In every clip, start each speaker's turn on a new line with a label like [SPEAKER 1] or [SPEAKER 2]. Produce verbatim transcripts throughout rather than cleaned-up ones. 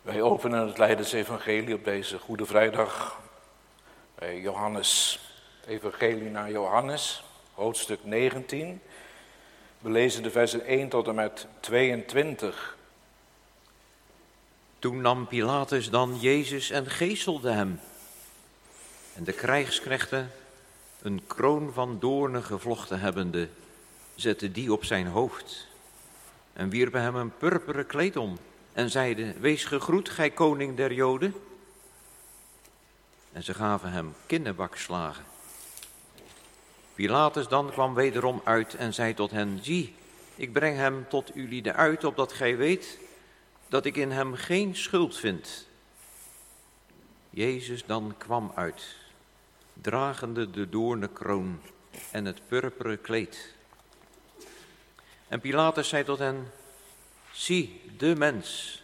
[SPEAKER 1] Wij openen het Lijdensevangelie op deze Goede Vrijdag bij Johannes. Het evangelie naar Johannes, hoofdstuk negentien. We lezen de versen één tot en met tweeëntwintig.
[SPEAKER 2] Toen nam Pilatus dan Jezus en geeselde hem. En de krijgsknechten, een kroon van doornen gevlochten hebbende, zetten die op zijn hoofd. En wierpen hem een purperen kleed om. En zeiden, wees gegroet, gij koning der Joden. En ze gaven hem kinnebakslagen. Pilatus dan kwam wederom uit en zei tot hen, zie, ik breng hem tot ulieden uit, opdat gij weet dat ik in hem geen schuld vind. Jezus dan kwam uit, dragende de doornenkroon en het purperen kleed. En Pilatus zei tot hen, zie, de mens.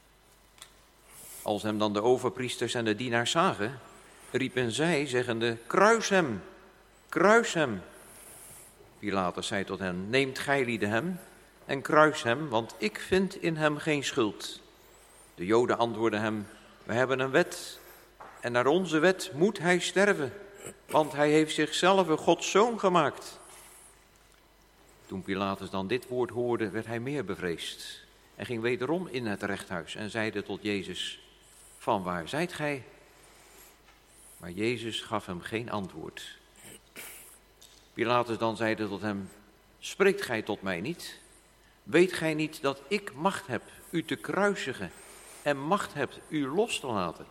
[SPEAKER 2] Als hem dan de overpriesters en de dienaars zagen, riepen zij, zeggende, kruis hem, kruis hem. Pilatus zei tot hen, neemt gijlieden hem en kruis hem, want ik vind in hem geen schuld. De Joden antwoordden hem, we hebben een wet en naar onze wet moet hij sterven, want hij heeft zichzelf een Gods zoon gemaakt. Toen Pilatus dan dit woord hoorde, werd hij meer bevreesd en ging wederom in het rechthuis en zeide tot Jezus, van waar zijt gij? Maar Jezus gaf hem geen antwoord. Pilatus dan zeide tot hem, spreekt gij tot mij niet? Weet gij niet dat ik macht heb u te kruisigen en macht heb u los te laten?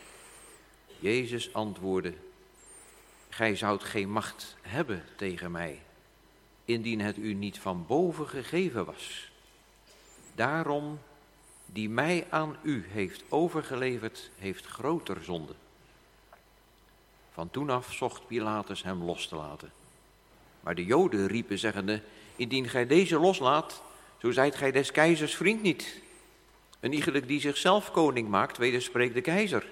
[SPEAKER 2] Jezus antwoordde, gij zoudt geen macht hebben tegen mij, indien het u niet van boven gegeven was. Daarom, die mij aan u heeft overgeleverd, heeft groter zonde. Van toen af zocht Pilatus hem los te laten. Maar de Joden riepen zeggende, indien gij deze loslaat, zo zijt gij des keizers vriend niet. Een iegelijk die zichzelf koning maakt, wederspreekt de keizer.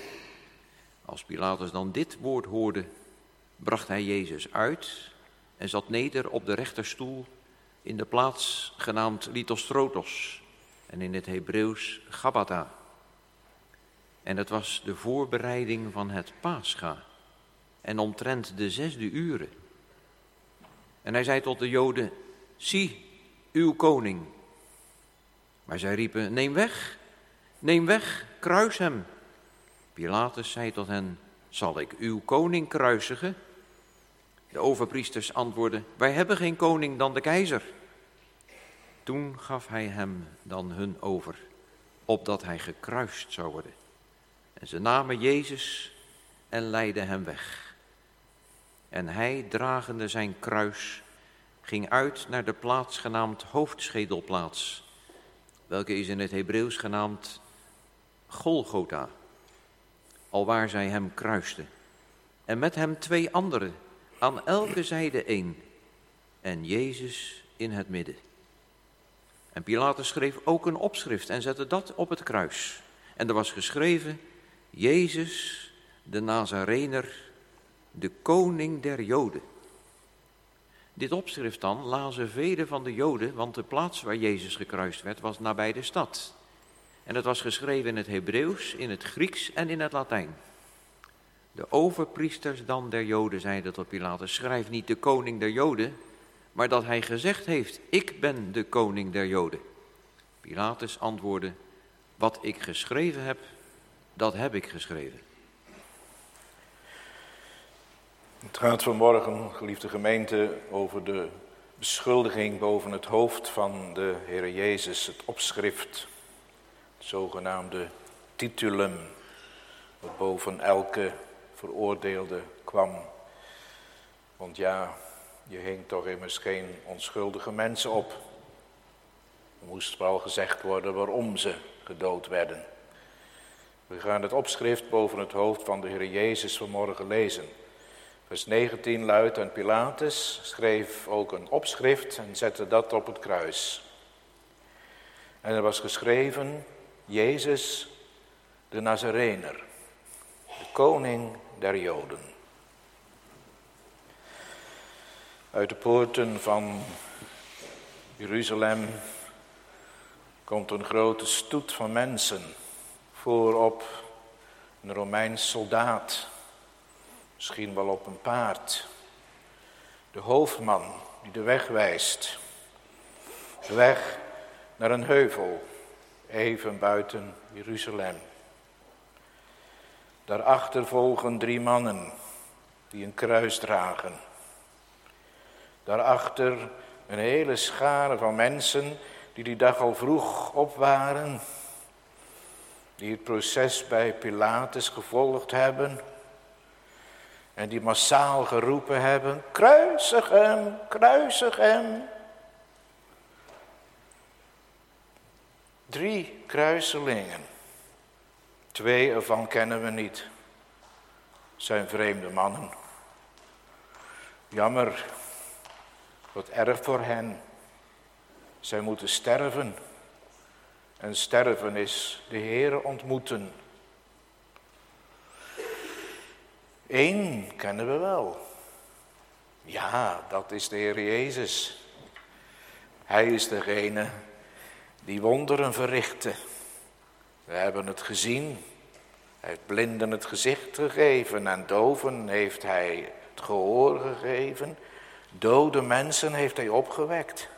[SPEAKER 2] Als Pilatus dan dit woord hoorde, bracht hij Jezus uit en zat neder op de rechterstoel in de plaats genaamd Lithostrotos en in het Hebreeuws Gabbatha. En het was de voorbereiding van het Pascha en omtrent de zesde uren. En hij zei tot de Joden, zie, uw koning. Maar zij riepen, neem weg, neem weg, kruis hem. Pilatus zei tot hen, zal ik uw koning kruisigen? De overpriesters antwoordden, wij hebben geen koning dan de keizer. Toen gaf hij hem dan hun over, opdat hij gekruist zou worden. En ze namen Jezus en leidden hem weg. En hij, dragende zijn kruis, ging uit naar de plaats genaamd Hoofdschedelplaats, welke is in het Hebreeuws genaamd Golgotha, alwaar zij hem kruisten. En met hem twee anderen, aan elke zijde één, en Jezus in het midden. En Pilatus schreef ook een opschrift en zette dat op het kruis. En er was geschreven, Jezus, de Nazarener, de koning der Joden. Dit opschrift dan lazen velen van de Joden, want de plaats waar Jezus gekruist werd was nabij de stad. En het was geschreven in het Hebreeuws, in het Grieks en in het Latijn. De overpriesters dan der Joden zeiden tot Pilatus, schrijf niet de koning der Joden, maar dat hij gezegd heeft, ik ben de koning der Joden. Pilatus antwoordde, wat ik geschreven heb, dat heb ik geschreven.
[SPEAKER 1] Het gaat vanmorgen, geliefde gemeente, over de beschuldiging boven het hoofd van de Heer Jezus, het opschrift, het zogenaamde titulum, dat boven elke veroordeelde kwam. Want ja, je hing toch immers geen onschuldige mensen op. Er moest vooral gezegd worden waarom ze gedood werden. We gaan het opschrift boven het hoofd van de Heer Jezus vanmorgen lezen. Vers negentien luidt, en Pilatus schreef ook een opschrift en zette dat op het kruis. En er was geschreven, Jezus de Nazarener, de koning der Joden. Uit de poorten van Jeruzalem komt een grote stoet van mensen voorop een Romeins soldaat, misschien wel op een paard. De hoofdman die de weg wijst. De weg naar een heuvel, even buiten Jeruzalem. Daarachter volgen drie mannen die een kruis dragen. Daarachter een hele schare van mensen die die dag al vroeg op waren. Die het proces bij Pilatus gevolgd hebben. En die massaal geroepen hebben, kruisig hem, kruisig hem. Drie kruiselingen. Twee ervan kennen we niet. Zijn vreemde mannen. Jammer, wat erg voor hen. Zij moeten sterven. En sterven is de Heere ontmoeten. Eén kennen we wel. Ja, dat is de Heer Jezus. Hij is degene die wonderen verrichtte. We hebben het gezien. Hij heeft blinden het gezicht gegeven en doven heeft hij het gehoor gegeven. Dode mensen heeft hij opgewekt.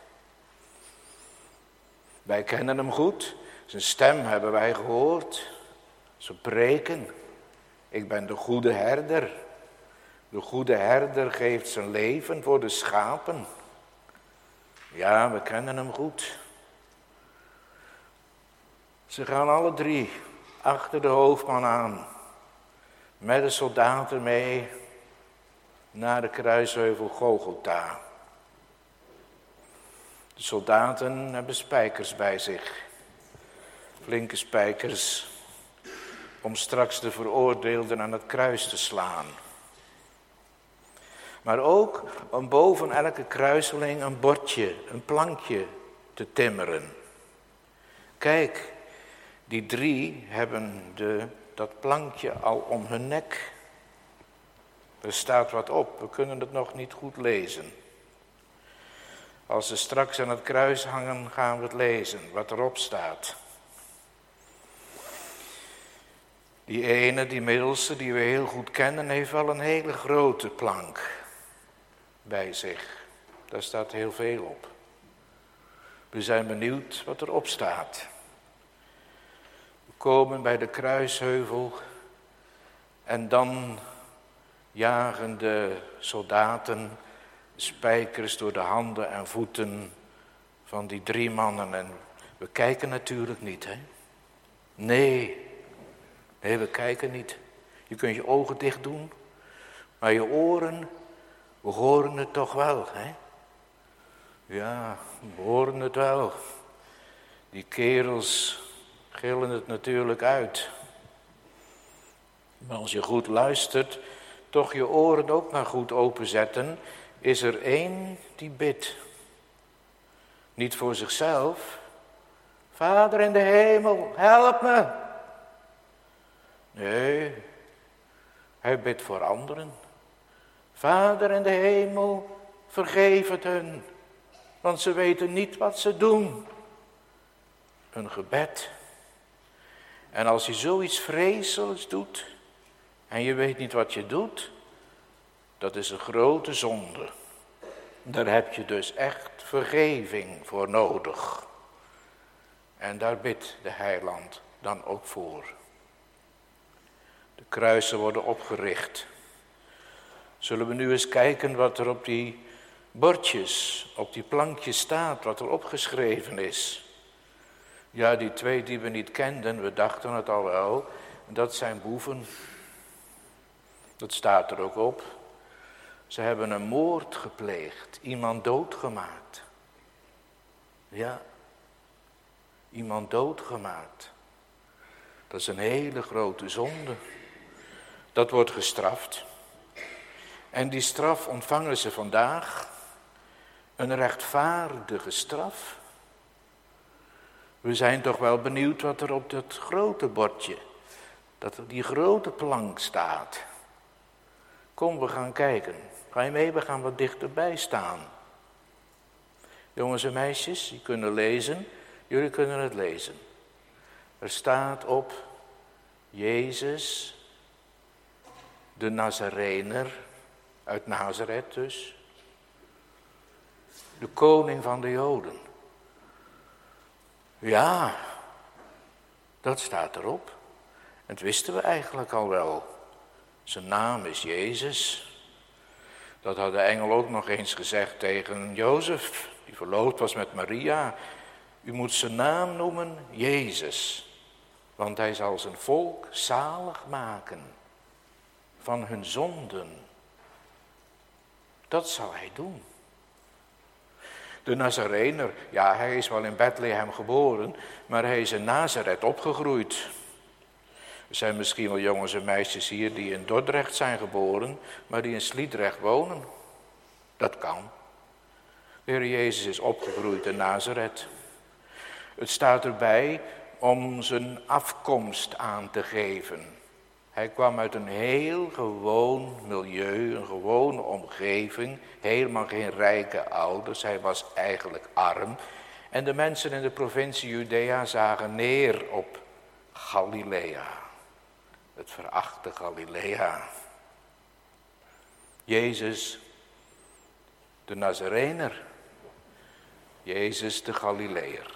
[SPEAKER 1] Wij kennen hem goed. Zijn stem hebben wij gehoord. Ze preken. Ik ben de goede herder. De goede herder geeft zijn leven voor de schapen. Ja, we kennen hem goed. Ze gaan alle drie achter de hoofdman aan. Met de soldaten mee naar de kruisheuvel Golgotha. De soldaten hebben spijkers bij zich. Flinke spijkers. Om straks de veroordeelden aan het kruis te slaan. Maar ook om boven elke kruiseling een bordje, een plankje te timmeren. Kijk, die drie hebben de, dat plankje al om hun nek. Er staat wat op, we kunnen het nog niet goed lezen. Als ze straks aan het kruis hangen, gaan we het lezen, wat erop staat. Die ene, die middelste, die we heel goed kennen, heeft wel een hele grote plank bij zich. Daar staat heel veel op. We zijn benieuwd wat erop staat. We komen bij de kruisheuvel en dan jagen de soldaten spijkers door de handen en voeten van die drie mannen. En we kijken natuurlijk niet, hè? Nee, nee, we kijken niet. Je kunt je ogen dicht doen, maar je oren, we horen het toch wel, hè? Ja, we horen het wel. Die kerels gillen het natuurlijk uit. Maar als je goed luistert, toch je oren ook maar goed openzetten, is er één die bidt. Niet voor zichzelf. Vader in de hemel, help me. Nee, hij bidt voor anderen. Vader in de hemel, vergeef het hun, want ze weten niet wat ze doen. Een gebed. En als je zoiets vreselijks doet en je weet niet wat je doet, dat is een grote zonde. Daar heb je dus echt vergeving voor nodig. En daar bidt de heiland dan ook voor. De kruisen worden opgericht. Zullen we nu eens kijken wat er op die bordjes, op die plankjes staat, wat er opgeschreven is. Ja, die twee die we niet kenden, we dachten het al wel, dat zijn boeven. Dat staat er ook op. Ze hebben een moord gepleegd, iemand doodgemaakt. Ja, iemand doodgemaakt. Dat is een hele grote zonde. Dat wordt gestraft. En die straf ontvangen ze vandaag. Een rechtvaardige straf. We zijn toch wel benieuwd wat er op dat grote bordje, dat er die grote plank staat. Kom, we gaan kijken. Ga je mee? We gaan wat dichterbij staan. Jongens en meisjes, die kunnen lezen. Jullie kunnen het lezen. Er staat op Jezus, de Nazarener, uit Nazareth dus, de koning van de Joden. Ja, dat staat erop. En dat wisten we eigenlijk al wel. Zijn naam is Jezus. Dat had de engel ook nog eens gezegd tegen Jozef, die verloofd was met Maria. U moet zijn naam noemen Jezus, want hij zal zijn volk zalig maken van hun zonden. Dat zal hij doen. De Nazarener, ja, hij is wel in Bethlehem geboren, maar hij is in Nazareth opgegroeid. Er zijn misschien wel jongens en meisjes hier die in Dordrecht zijn geboren, maar die in Sliedrecht wonen. Dat kan. De Heer Jezus is opgegroeid in Nazareth. Het staat erbij om zijn afkomst aan te geven. Hij kwam uit een heel gewoon milieu, een gewone omgeving, helemaal geen rijke ouders. Hij was eigenlijk arm. En de mensen in de provincie Judea zagen neer op Galilea. Het verachte Galilea. Jezus, de Nazarener. Jezus, de Galileër.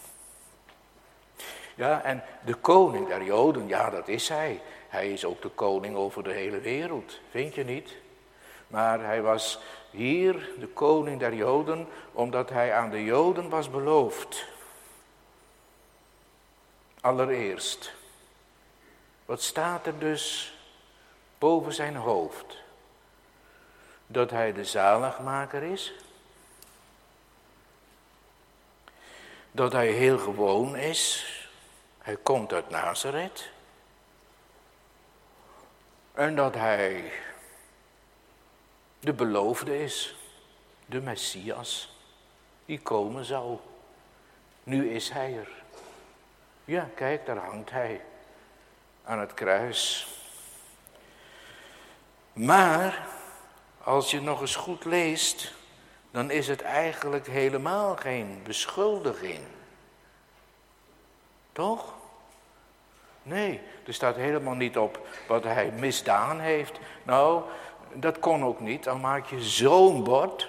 [SPEAKER 1] Ja, en de koning der Joden, ja, dat is hij. Hij is ook de koning over de hele wereld, vind je niet? Maar hij was hier de koning der Joden, omdat hij aan de Joden was beloofd. Allereerst, wat staat er dus boven zijn hoofd? Dat hij de zaligmaker is. Dat hij heel gewoon is. Hij komt uit Nazareth. En dat hij de beloofde is. De Messias. Die komen zou. Nu is hij er. Ja, kijk, daar hangt hij. Aan het kruis. Maar, als je nog eens goed leest, dan is het eigenlijk helemaal geen beschuldiging. Toch? Nee, er staat helemaal niet op wat hij misdaan heeft. Nou, dat kon ook niet, dan maak je zo'n bord.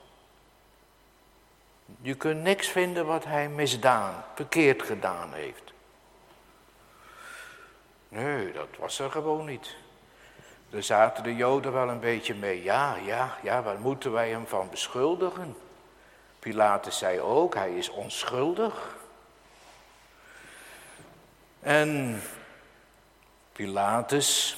[SPEAKER 1] Je kunt niks vinden wat hij misdaan, verkeerd gedaan heeft. Nee, dat was er gewoon niet. Daar zaten de Joden wel een beetje mee. Ja, ja, ja, waar moeten wij hem van beschuldigen? Pilatus zei ook, hij is onschuldig. En Pilatus,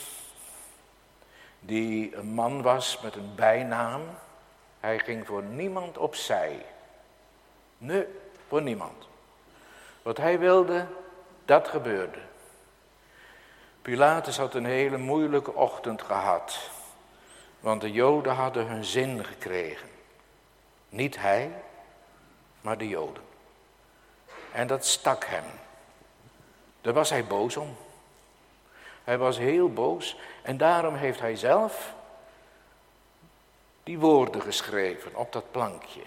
[SPEAKER 1] die een man was met een bijnaam, hij ging voor niemand opzij. Nee, voor niemand. Wat hij wilde, dat gebeurde. Pilatus had een hele moeilijke ochtend gehad, want de Joden hadden hun zin gekregen. Niet hij, maar de Joden. En dat stak hem. Daar was hij boos om. Hij was heel boos en daarom heeft hij zelf die woorden geschreven op dat plankje.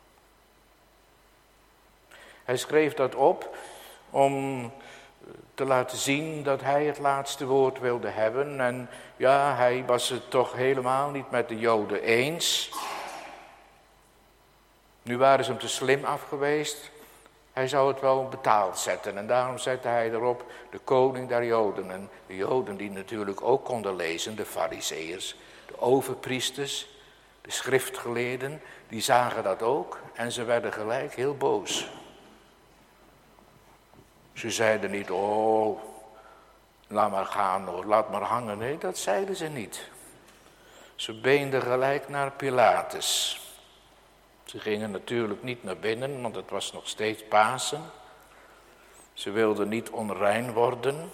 [SPEAKER 1] Hij schreef dat op om te laten zien dat hij het laatste woord wilde hebben. En ja, hij was het toch helemaal niet met de Joden eens. Nu waren ze hem te slim af geweest. Hij zou het wel betaald zetten. En daarom zette hij erop de koning der Joden. En de Joden die natuurlijk ook konden lezen, de Farizeeërs, de overpriesters, de schriftgeleerden, die zagen dat ook. En ze werden gelijk heel boos. Ze zeiden niet, oh, laat maar gaan hoor, laat maar hangen. Nee, dat zeiden ze niet. Ze beenden gelijk naar Pilatus. Ze gingen natuurlijk niet naar binnen, want het was nog steeds Pasen. Ze wilden niet onrein worden.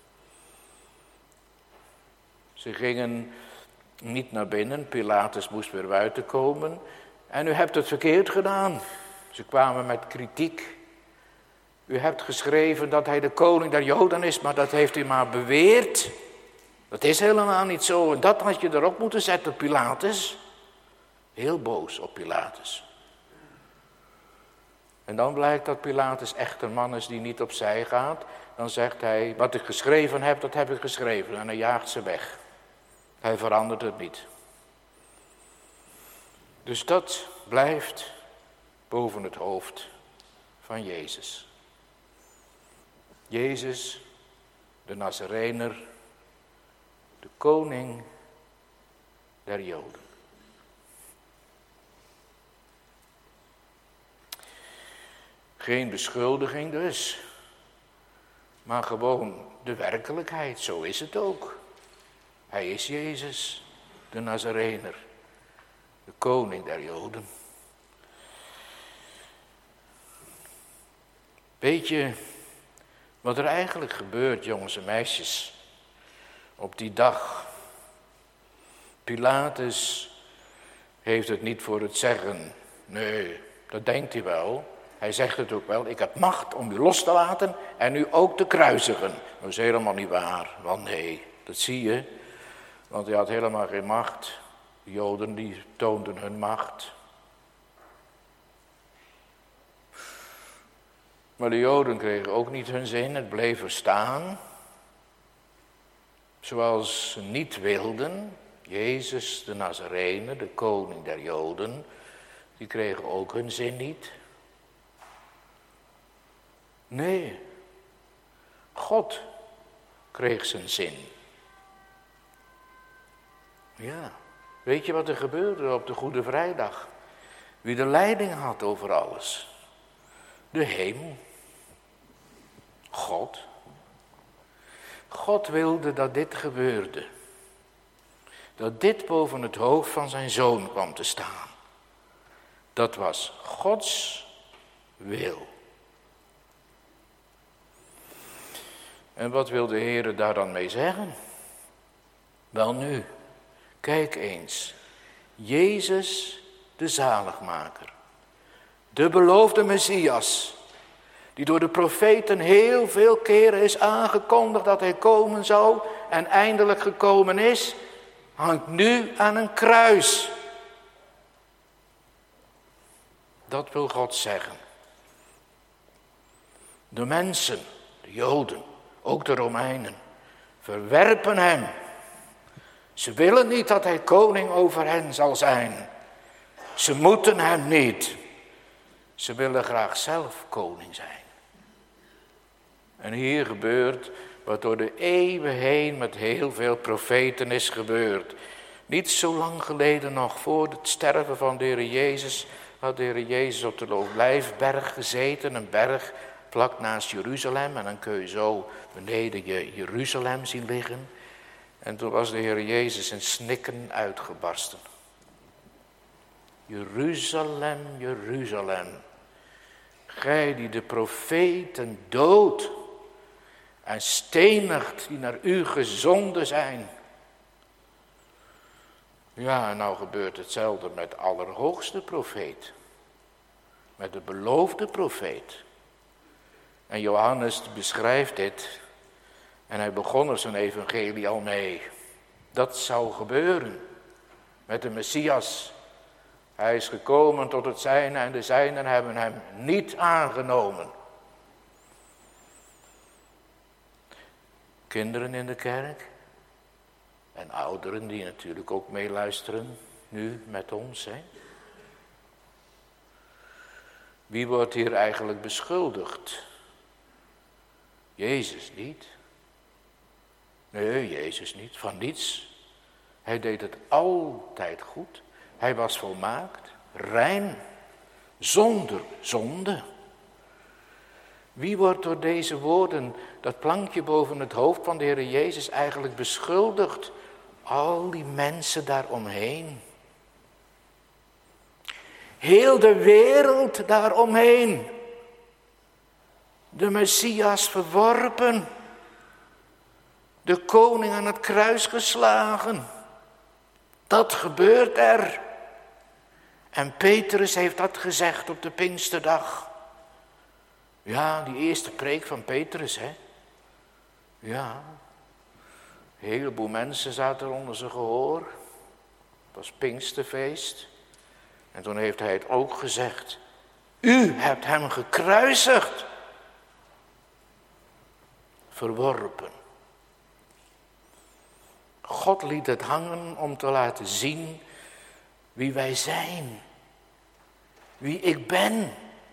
[SPEAKER 1] Ze gingen niet naar binnen, Pilatus moest weer buiten komen. En u hebt het verkeerd gedaan. Ze kwamen met kritiek. U hebt geschreven dat hij de koning der Joden is, maar dat heeft u maar beweerd. Dat is helemaal niet zo. En dat had je erop moeten zetten, Pilatus. Heel boos op Pilatus. En dan blijkt dat Pilatus echt een man is die niet opzij gaat. Dan zegt hij, wat ik geschreven heb, dat heb ik geschreven. En hij jaagt ze weg. Hij verandert het niet. Dus dat blijft boven het hoofd van Jezus. Jezus, de Nazarener, de koning der Joden. Geen beschuldiging dus, maar gewoon de werkelijkheid, zo is het ook. Hij is Jezus, de Nazarener, de koning der Joden. Weet je wat er eigenlijk gebeurt, jongens en meisjes, op die dag? Pilatus heeft het niet voor het zeggen. Nee, dat denkt hij wel. Hij zegt het ook wel, ik heb macht om u los te laten en u ook te kruisigen. Dat is helemaal niet waar, want nee, dat zie je. Want hij had helemaal geen macht. De Joden die toonden hun macht. Maar de Joden kregen ook niet hun zin, het bleef er staan. Zoals ze niet wilden, Jezus de Nazarener, de koning der Joden, die kregen ook hun zin niet. Nee, God kreeg zijn zin. Ja, weet je wat er gebeurde op de Goede Vrijdag? Wie de leiding had over alles? De hemel. God. God wilde dat dit gebeurde. Dat dit boven het hoofd van zijn zoon kwam te staan. Dat was Gods wil. En wat wil de Heer daar dan mee zeggen? Wel nu, kijk eens. Jezus, de zaligmaker. De beloofde Messias. Die door de profeten heel veel keren is aangekondigd dat hij komen zou. En eindelijk gekomen is. Hangt nu aan een kruis. Dat wil God zeggen. De mensen, de Joden, ook de Romeinen, verwerpen hem. Ze willen niet dat hij koning over hen zal zijn. Ze moeten hem niet. Ze willen graag zelf koning zijn. En hier gebeurt wat door de eeuwen heen met heel veel profeten is gebeurd. Niet zo lang geleden nog, voor het sterven van de Heer Jezus, had de Heer Jezus op de Olijfberg gezeten, een berg vlak naast Jeruzalem. En dan kun je zo beneden je Jeruzalem zien liggen. En toen was de Heer Jezus in snikken uitgebarsten. Jeruzalem, Jeruzalem, gij die de profeten doodt en stenigt die naar u gezonden zijn. Ja, nou gebeurt hetzelfde met de allerhoogste profeet. Met de beloofde profeet. En Johannes beschrijft dit. En hij begon er zijn evangelie al mee. Dat zou gebeuren met de Messias. Hij is gekomen tot het zijne en de zijnen hebben hem niet aangenomen. Kinderen in de kerk en ouderen die natuurlijk ook meeluisteren nu met ons. Hè? Wie wordt hier eigenlijk beschuldigd? Jezus niet. Nee, Jezus niet, van niets. Hij deed het altijd goed. Hij was volmaakt, rein, zonder zonde. Wie wordt door deze woorden, dat plankje boven het hoofd van de Heer Jezus eigenlijk beschuldigd? Al die mensen daaromheen. Heel de wereld daaromheen. De Messias verworpen. De koning aan het kruis geslagen. Dat gebeurt er. En Petrus heeft dat gezegd op de Pinksterdag. Ja, die eerste preek van Petrus, hè. Ja. Een heleboel mensen zaten er onder zijn gehoor. Het was Pinksterfeest. En toen heeft hij het ook gezegd. U hebt hem gekruisigd. Verworpen. God liet het hangen om te laten zien wie wij zijn. Wie ik ben.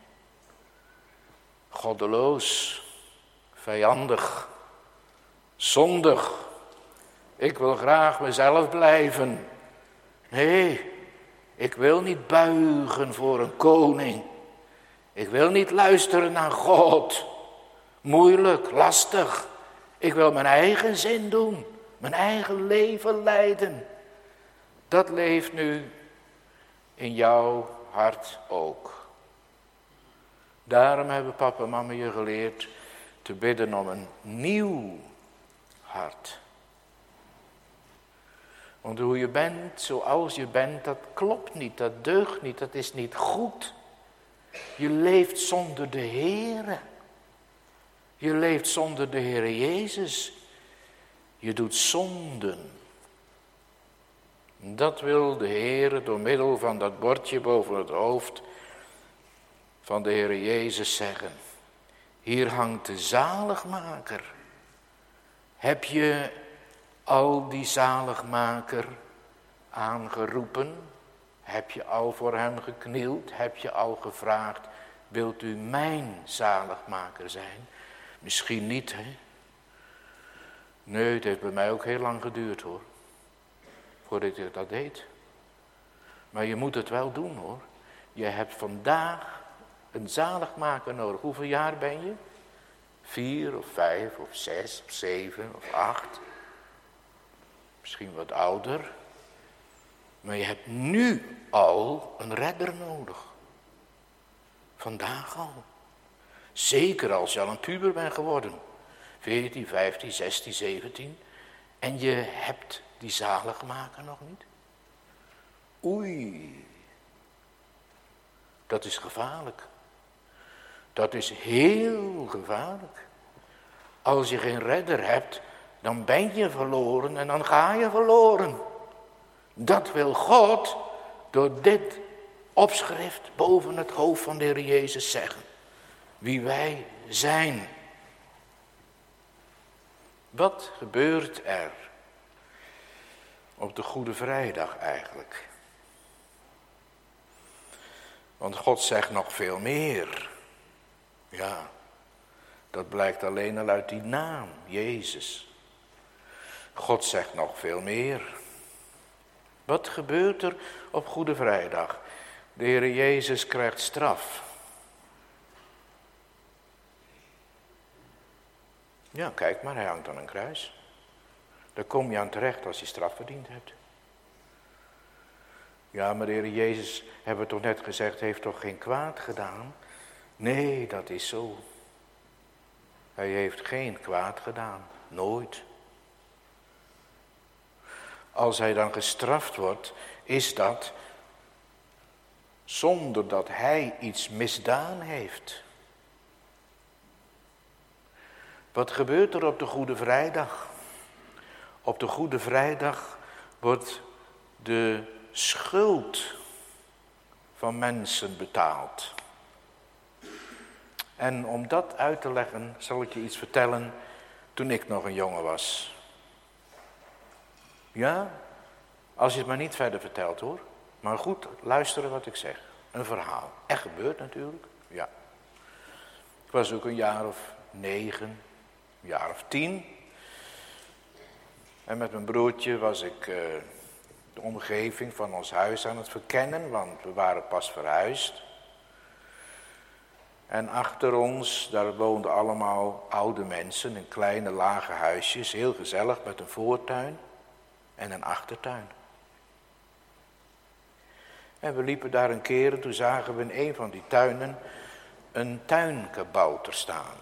[SPEAKER 1] Goddeloos. Vijandig. Zondig. Ik wil graag mezelf blijven. Nee, ik wil niet buigen voor een koning. Ik wil niet luisteren naar God. Moeilijk, lastig. Ik wil mijn eigen zin doen. Mijn eigen leven leiden. Dat leeft nu in jouw hart ook. Daarom hebben papa en mama je geleerd te bidden om een nieuw hart. Want hoe je bent, zoals je bent, dat klopt niet, dat deugt niet, dat is niet goed. Je leeft zonder de Heere. Je leeft zonder de Heere Jezus. Je doet zonden. Dat wil de Heere door middel van dat bordje boven het hoofd van de Heere Jezus zeggen. Hier hangt de zaligmaker. Heb je al die zaligmaker aangeroepen? Heb je al voor hem geknield? Heb je al gevraagd, wilt u mijn zaligmaker zijn? Misschien niet, hè? Nee, het heeft bij mij ook heel lang geduurd, hoor. Voordat ik dat deed. Maar je moet het wel doen, hoor. Je hebt vandaag een zaligmaker nodig. Hoeveel jaar ben je? Vier of vijf of zes of zeven of acht. Misschien wat ouder. Maar je hebt nu al een redder nodig. Vandaag al. Zeker als je al een puber bent geworden. veertien, vijftien, zestien, zeventien. En je hebt die zaligmaker nog niet. Oei. Dat is gevaarlijk. Dat is heel gevaarlijk. Als je geen redder hebt, dan ben je verloren en dan ga je verloren. Dat wil God door dit opschrift boven het hoofd van de Heer Jezus zeggen. Wie wij zijn. Wat gebeurt er op de Goede Vrijdag eigenlijk? Want God zegt nog veel meer. Ja, dat blijkt alleen al uit die naam, Jezus. God zegt nog veel meer. Wat gebeurt er op Goede Vrijdag? De Heer Jezus krijgt straf. Ja, kijk maar, hij hangt aan een kruis. Daar kom je aan terecht als je straf verdiend hebt. Ja, maar de Heer Jezus, hebben we toch net gezegd, heeft toch geen kwaad gedaan? Nee, dat is zo. Hij heeft geen kwaad gedaan. Nooit. Als hij dan gestraft wordt, is dat zonder dat hij iets misdaan heeft. Wat gebeurt er op de Goede Vrijdag? Op de Goede Vrijdag wordt de schuld van mensen betaald. En om dat uit te leggen, zal ik je iets vertellen toen ik nog een jongen was. Ja, als je het maar niet verder vertelt, hoor. Maar goed, luisteren wat ik zeg. Een verhaal. Echt gebeurd natuurlijk, ja. Ik was ook een jaar of negen, een jaar of tien. En met mijn broertje was ik uh, de omgeving van ons huis aan het verkennen, want we waren pas verhuisd. En achter ons, daar woonden allemaal oude mensen in kleine lage huisjes, heel gezellig met een voortuin en een achtertuin. En we liepen daar een keer en toen zagen we in een van die tuinen een tuinkabouter staan.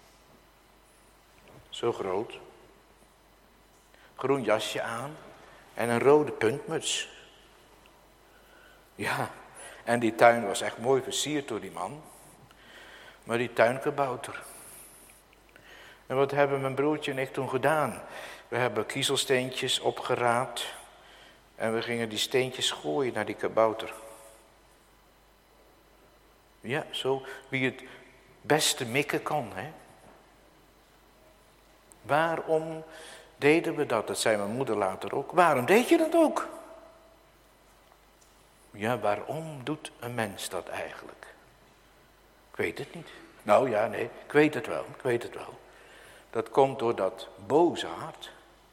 [SPEAKER 1] Zo groot. Groen jasje aan en een rode puntmuts. Ja, en die tuin was echt mooi versierd door die man. Maar die tuinkabouter. En wat hebben mijn broertje en ik toen gedaan? We hebben kiezelsteentjes opgeraapt. En we gingen die steentjes gooien naar die kabouter. Ja, zo wie het beste mikken kon, hè. Waarom deden we dat? Dat zei mijn moeder later ook. Waarom deed je dat ook? Ja, waarom doet een mens dat eigenlijk? Ik weet het niet. Nou ja, nee, ik weet het wel, ik weet het wel. Dat komt door dat boze hart.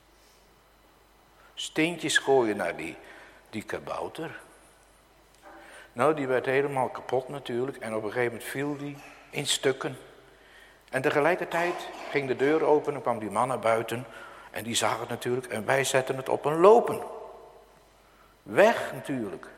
[SPEAKER 1] Steentjes gooien naar die, die kabouter. Nou, die werd helemaal kapot natuurlijk. En op een gegeven moment viel die in stukken. En tegelijkertijd ging de deur open en kwam die man naar buiten. En die zag het natuurlijk. En wij zetten het op een lopen. Weg natuurlijk.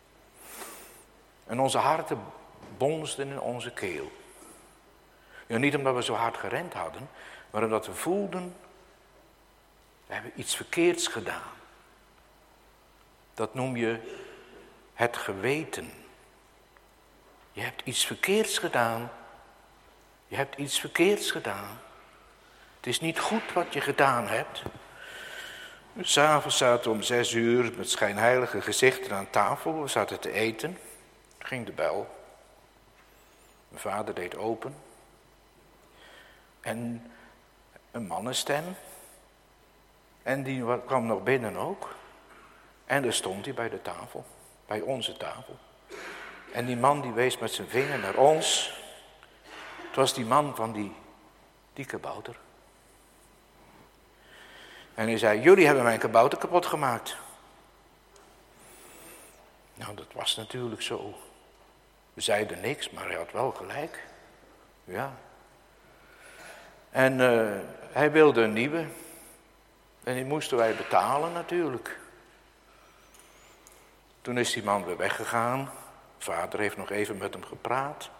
[SPEAKER 1] En onze harten bonsden in onze keel. Ja, niet omdat we zo hard gerend hadden. Maar omdat we voelden. We hebben iets verkeerds gedaan. Dat noem je het geweten. Je hebt iets verkeerds gedaan. Je hebt iets verkeerds gedaan. Het is niet goed wat je gedaan hebt. 'S Avonds zaten we om zes uur met schijnheilige gezichten aan tafel. We zaten te eten. Ging de bel. Mijn vader deed open. En een mannenstem. En die kwam nog binnen ook. En daar stond hij bij de tafel. Bij onze tafel. En die man die wees met zijn vinger naar ons. Het was die man van die, die kabouter. En hij zei, jullie hebben mijn kabouter kapot gemaakt. Nou, dat was natuurlijk zo. We zeiden niks, maar hij had wel gelijk. Ja. En uh, hij wilde een nieuwe. En die moesten wij betalen natuurlijk. Toen is die man weer weggegaan. Vader heeft nog even met hem gepraat.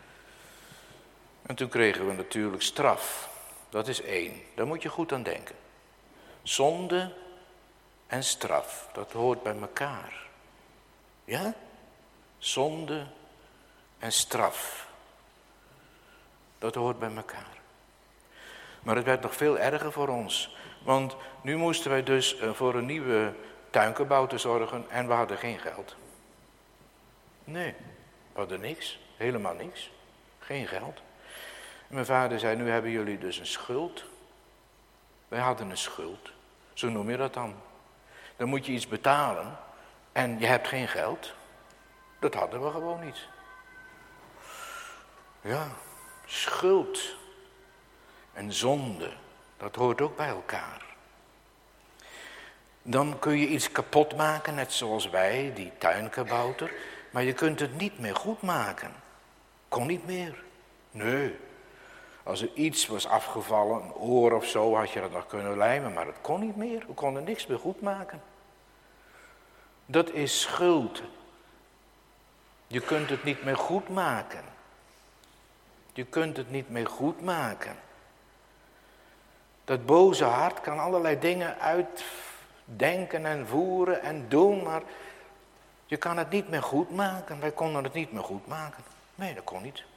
[SPEAKER 1] En toen kregen we natuurlijk straf. Dat is één. Daar moet je goed aan denken. Zonde en straf. Dat hoort bij elkaar. Ja? Zonde en straf. Dat hoort bij elkaar. Maar het werd nog veel erger voor ons. Want nu moesten wij dus voor een nieuwe tuinkabouter zorgen en we hadden geen geld. Nee, we hadden niks. Helemaal niks. Geen geld. En mijn vader zei, nu hebben jullie dus een schuld. Wij hadden een schuld. Zo noem je dat dan. Dan moet je iets betalen en je hebt geen geld. Dat hadden we gewoon niet. Ja, schuld en zonde, dat hoort ook bij elkaar. Dan kun je iets kapot maken, net zoals wij, die tuinkabouter. Maar je kunt het niet meer goed maken. Kon niet meer. Nee. Als er iets was afgevallen, een oor of zo, had je dat nog kunnen lijmen. Maar het kon niet meer. We konden niks meer goed maken. Dat is schuld. Je kunt het niet meer goed maken. Je kunt het niet meer goed maken. Dat boze hart kan allerlei dingen uitdenken en voeren en doen, maar je kan het niet meer goed maken. Wij konden het niet meer goed maken. Nee, dat kon niet.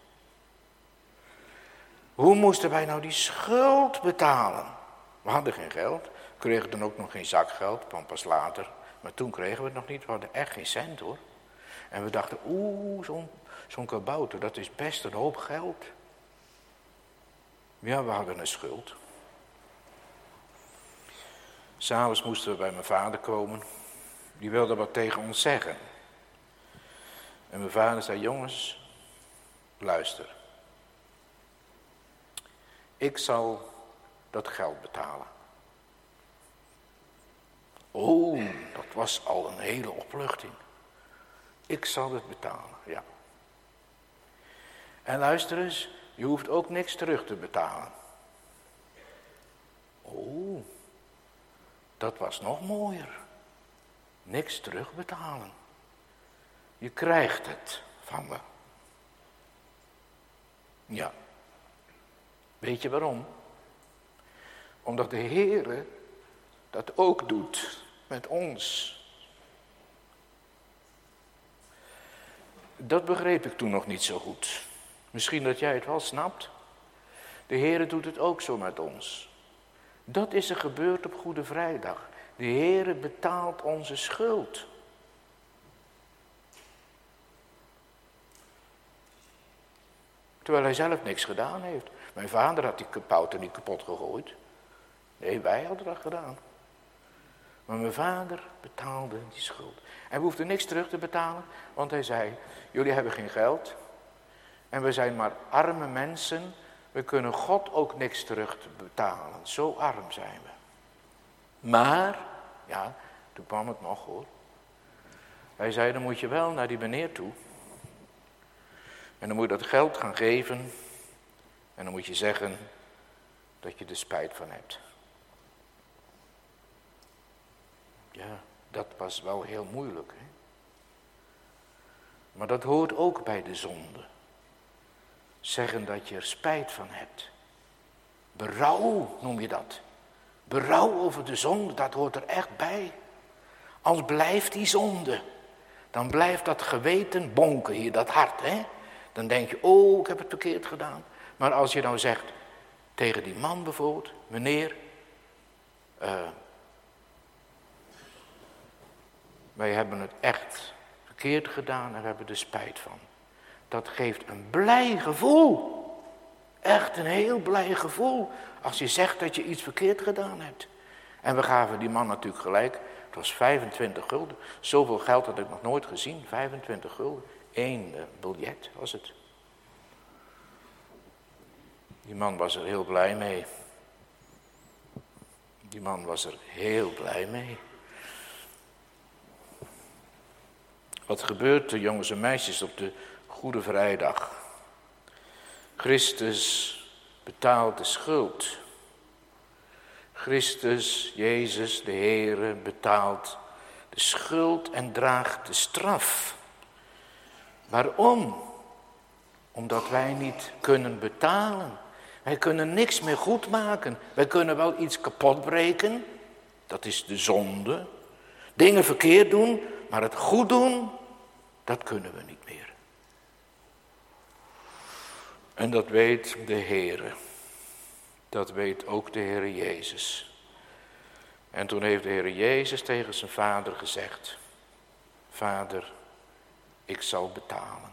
[SPEAKER 1] Hoe moesten wij nou die schuld betalen? We hadden geen geld. We kregen dan ook nog geen zakgeld, kwam pas later. Maar toen kregen we het nog niet. We hadden echt geen cent hoor. En we dachten, oeh, zo'n zo'n kabouter, dat is best een hoop geld. Ja, we hadden een schuld. 'S'avonds moesten we bij mijn vader komen. Die wilde wat tegen ons zeggen. En mijn vader zei, jongens, luister. Ik zal dat geld betalen. Oh, dat was al een hele opluchting. Ik zal het betalen, ja. En luister eens, je hoeft ook niks terug te betalen. Oh, dat was nog mooier. Niks terugbetalen. Je krijgt het van me. Ja. Weet je waarom? Omdat de Heere dat ook doet met ons. Dat begreep ik toen nog niet zo goed. Misschien dat jij het wel snapt. De Heere doet het ook zo met ons. Dat is er gebeurd op Goede Vrijdag. De Heere betaalt onze schuld. Terwijl hij zelf niks gedaan heeft. Mijn vader had die kabouter niet kapot gegooid. Nee, wij hadden dat gedaan. Maar mijn vader betaalde die schuld. En we hoefden niks terug te betalen, want hij zei, jullie hebben geen geld. En we zijn maar arme mensen. We kunnen God ook niks terug betalen. Zo arm zijn we. Maar, ja, toen kwam het nog hoor. Hij zei, dan moet je wel naar die meneer toe. En dan moet je dat geld gaan geven. En dan moet je zeggen dat je er spijt van hebt. Ja, dat was wel heel moeilijk. Hè? Maar dat hoort ook bij de zonde. Zeggen dat je er spijt van hebt. Berouw noem je dat. Berouw over de zonde, dat hoort er echt bij. Als blijft die zonde, dan blijft dat geweten bonken hier, dat hart. Hè? Dan denk je, oh, ik heb het verkeerd gedaan. Maar als je nou zegt tegen die man bijvoorbeeld, meneer, uh, wij hebben het echt verkeerd gedaan en we hebben er spijt van. Dat geeft een blij gevoel. Echt een heel blij gevoel. Als je zegt dat je iets verkeerd gedaan hebt. En we gaven die man natuurlijk gelijk. Het was vijfentwintig gulden. Zoveel geld had ik nog nooit gezien. vijfentwintig gulden. Eén uh, biljet was het. Die man was er heel blij mee. Die man was er heel blij mee. Wat gebeurt er, jongens en meisjes, op de Goede Vrijdag? Christus betaalt de schuld. Christus, Jezus, de Heere, betaalt de schuld en draagt de straf. Waarom? Omdat wij niet kunnen betalen. Wij kunnen niks meer goed maken. Wij kunnen wel iets kapot breken. Dat is de zonde. Dingen verkeerd doen, maar het goed doen, dat kunnen we niet meer. En dat weet de Heere. Dat weet ook de Heere Jezus. En toen heeft de Heere Jezus tegen zijn vader gezegd, Vader, ik zal betalen.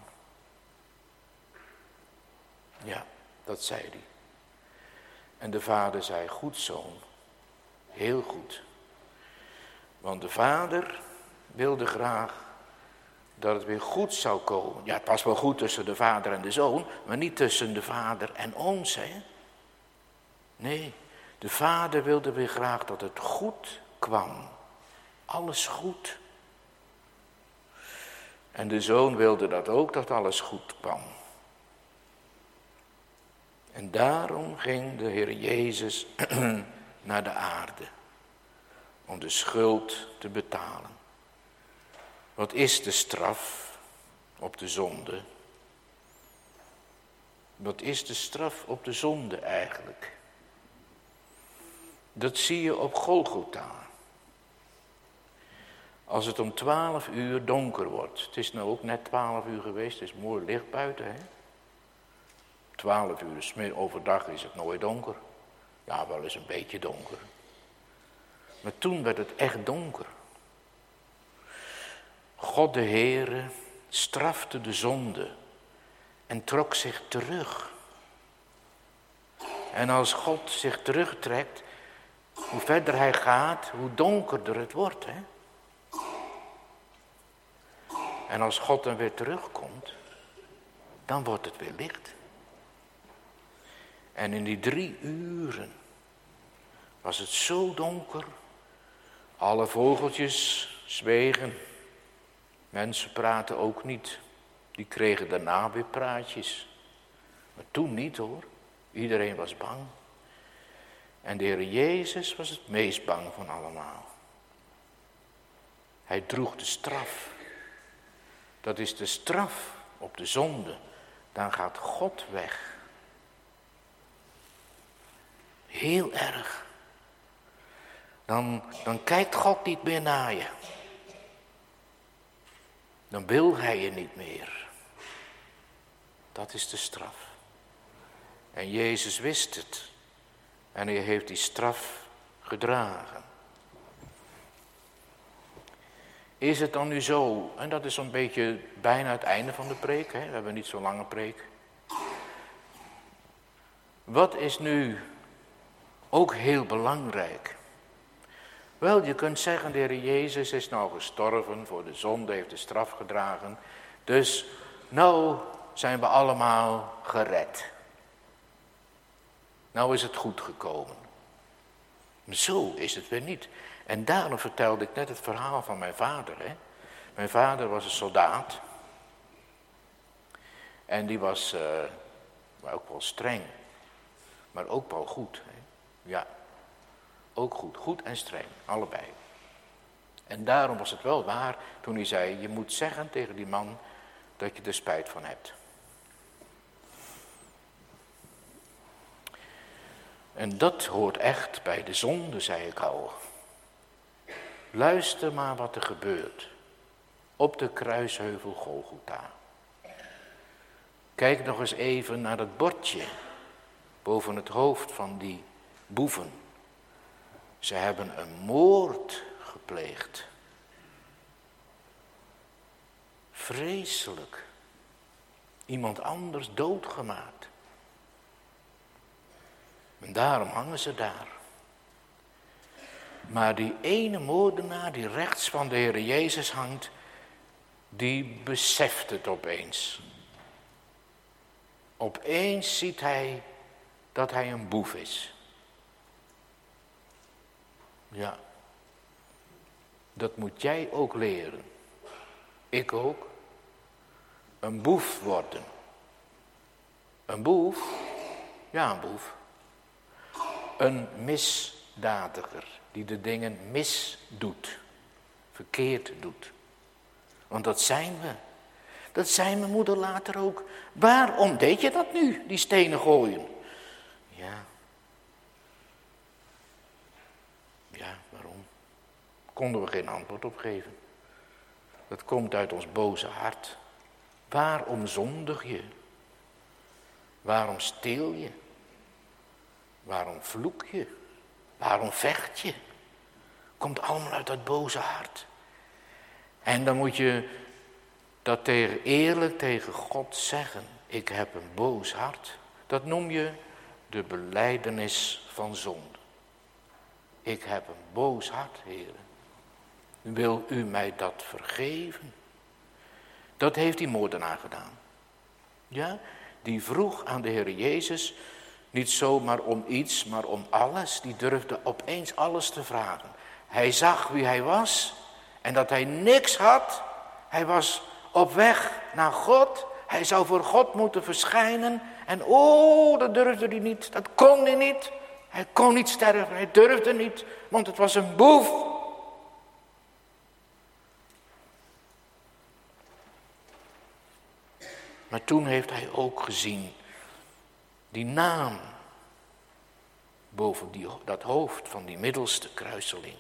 [SPEAKER 1] Ja, dat zei hij. En de vader zei, goed zoon, heel goed. Want de vader wilde graag dat het weer goed zou komen. Ja, het was wel goed tussen de vader en de zoon, maar niet tussen de vader en ons, hè. Nee, de vader wilde weer graag dat het goed kwam. Alles goed. En de zoon wilde dat ook, dat alles goed kwam. En daarom ging de Heer Jezus naar de aarde. Om de schuld te betalen. Wat is de straf op de zonde? Wat is de straf op de zonde eigenlijk? Dat zie je op Golgotha. Als het om twaalf uur donker wordt. Het is nou ook net twaalf uur geweest, het is mooi licht buiten, hè? Twaalf uur, dus overdag is het nooit donker. Ja, wel eens een beetje donker. Maar toen werd het echt donker. God de Heere strafte de zonde en trok zich terug. En als God zich terugtrekt, hoe verder hij gaat, hoe donkerder het wordt. Hè? En als God dan weer terugkomt, dan wordt het weer licht. En in die drie uren was het zo donker. Alle vogeltjes zwegen. Mensen praten ook niet. Die kregen daarna weer praatjes. Maar toen niet hoor. Iedereen was bang. En de Heer Jezus was het meest bang van allemaal. Hij droeg de straf. Dat is de straf op de zonde. Dan gaat God weg. Heel erg. Dan, dan kijkt God niet meer naar je. Dan wil hij je niet meer. Dat is de straf. En Jezus wist het. En hij heeft die straf gedragen. Is het dan nu zo, en dat is zo'n beetje bijna het einde van de preek, hè? We hebben niet zo'n lange preek. Wat is nu ook heel belangrijk? Wel, je kunt zeggen, de Heer Jezus is nou gestorven, voor de zonde heeft de straf gedragen. Dus nou zijn we allemaal gered. Nou is het goed gekomen. Maar zo is het weer niet. En daarom vertelde ik net het verhaal van mijn vader. Hè? Mijn vader was een soldaat. En die was uh, ook wel streng. Maar ook wel goed. Hè? Ja, ook goed. Goed en streng, allebei. En daarom was het wel waar toen hij zei, je moet zeggen tegen die man dat je er spijt van hebt. En dat hoort echt bij de zonde, zei ik al. Luister maar wat er gebeurt op de kruisheuvel Golgotha. Kijk nog eens even naar dat bordje boven het hoofd van die boeven. Ze hebben een moord gepleegd. Vreselijk. Iemand anders doodgemaakt. En daarom hangen ze daar. Maar die ene moordenaar die rechts van de Heer Jezus hangt, die beseft het opeens. Opeens ziet hij dat hij een boef is. Ja, dat moet jij ook leren. Ik ook. Een boef worden. Een boef? Ja, een boef. Een misdadiger die de dingen misdoet, verkeerd doet. Want dat zijn we. Dat zei mijn moeder later ook. Waarom deed je dat nu, die stenen gooien? Ja. Ja, waarom? Konden we geen antwoord op geven. Dat komt uit ons boze hart. Waarom zondig je? Waarom steel je? Waarom vloek je? Waarom vecht je? Komt allemaal uit dat boze hart. En dan moet je dat tegen, eerlijk tegen God zeggen. Ik heb een boos hart. Dat noem je de belijdenis van zonde. Ik heb een boos hart, Heer. Wil u mij dat vergeven? Dat heeft die moordenaar gedaan. Ja, die vroeg aan de Heer Jezus, niet zomaar om iets, maar om alles. Die durfde opeens alles te vragen. Hij zag wie hij was en dat hij niks had. Hij was op weg naar God. Hij zou voor God moeten verschijnen. En oh, dat durfde hij niet. Dat kon hij niet. Hij kon niet sterven. Hij durfde niet. Want het was een boef. Maar toen heeft hij ook gezien die naam boven die, dat hoofd van die middelste kruiseling.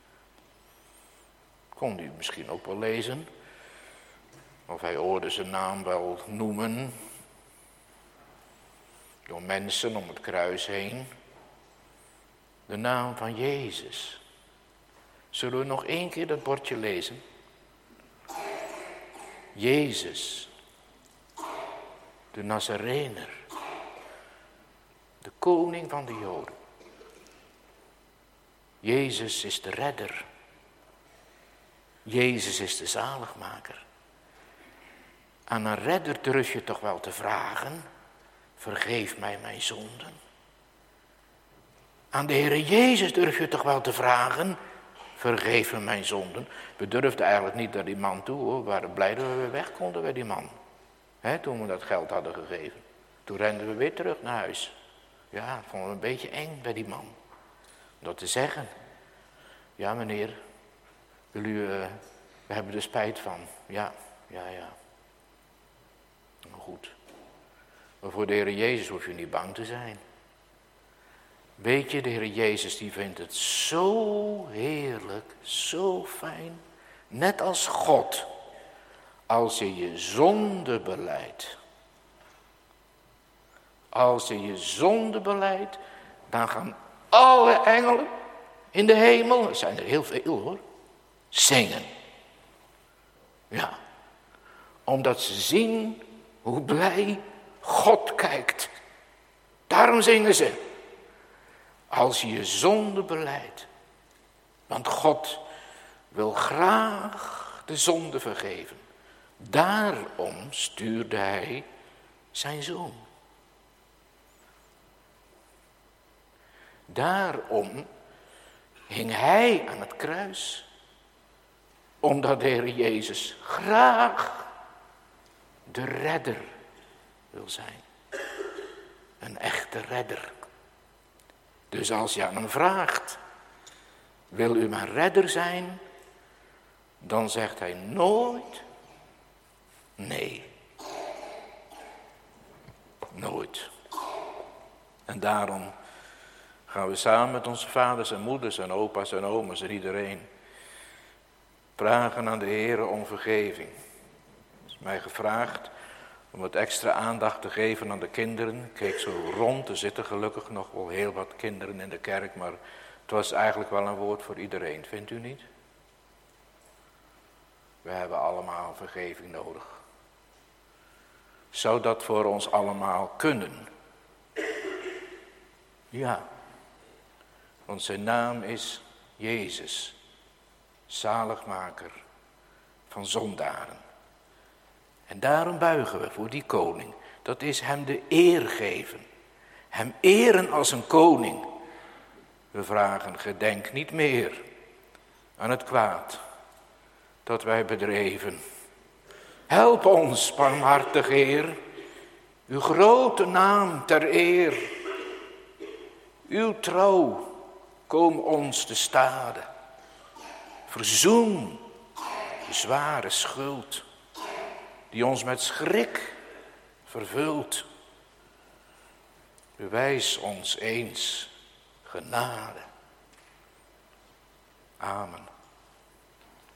[SPEAKER 1] Kon u misschien ook wel lezen. Of hij hoorde zijn naam wel noemen. Door mensen om het kruis heen. De naam van Jezus. Zullen we nog één keer dat bordje lezen? Jezus. De Nazarener. De koning van de Joden. Jezus is de redder. Jezus is de zaligmaker. Aan een redder durf je toch wel te vragen, vergeef mij mijn zonden. Aan de Heer Jezus durf je toch wel te vragen, vergeef me mijn zonden. We durfden eigenlijk niet naar die man toe hoor, we waren blij dat we weer weg konden bij die man. He, toen we dat geld hadden gegeven. Toen renden we weer terug naar huis. Ja, dat vonden we een beetje eng bij die man. Om dat te zeggen. Ja meneer, wil u, uh, we hebben er spijt van. Ja, ja, ja. Nou goed. Maar voor de Heer Jezus hoef je niet bang te zijn. Weet je, de Heer Jezus die vindt het zo heerlijk, zo fijn. Net als God. Als je je zonde belijdt. Als je je zonde belijdt, dan gaan alle engelen in de hemel, er zijn er heel veel hoor, zingen. Ja, omdat ze zien hoe blij God kijkt. Daarom zingen ze. Als je je zonde belijdt. Want God wil graag de zonde vergeven. Daarom stuurde hij zijn zoon. Daarom hing hij aan het kruis. Omdat de Heer Jezus graag de redder wil zijn. Een echte redder. Dus als je aan hem vraagt, wil u mijn redder zijn? Dan zegt hij nooit nee. Nooit. En daarom gaan we samen met onze vaders en moeders en opa's en oma's en iedereen vragen aan de Heer om vergeving. Het is mij gevraagd om wat extra aandacht te geven aan de kinderen. Ik keek zo rond, er zitten gelukkig nog wel heel wat kinderen in de kerk, maar het was eigenlijk wel een woord voor iedereen, vindt u niet? We hebben allemaal vergeving nodig. Zou dat voor ons allemaal kunnen? Ja. Want zijn naam is Jezus, zaligmaker van zondaren. En daarom buigen we voor die koning. Dat is hem de eer geven. Hem eren als een koning. We vragen, gedenk niet meer aan het kwaad dat wij bedreven. Help ons, barmhartige Heer, uw grote naam ter eer. Uw trouw kom ons te stade. Verzoen de zware schuld die ons met schrik vervult. Bewijs ons eens genade. Amen.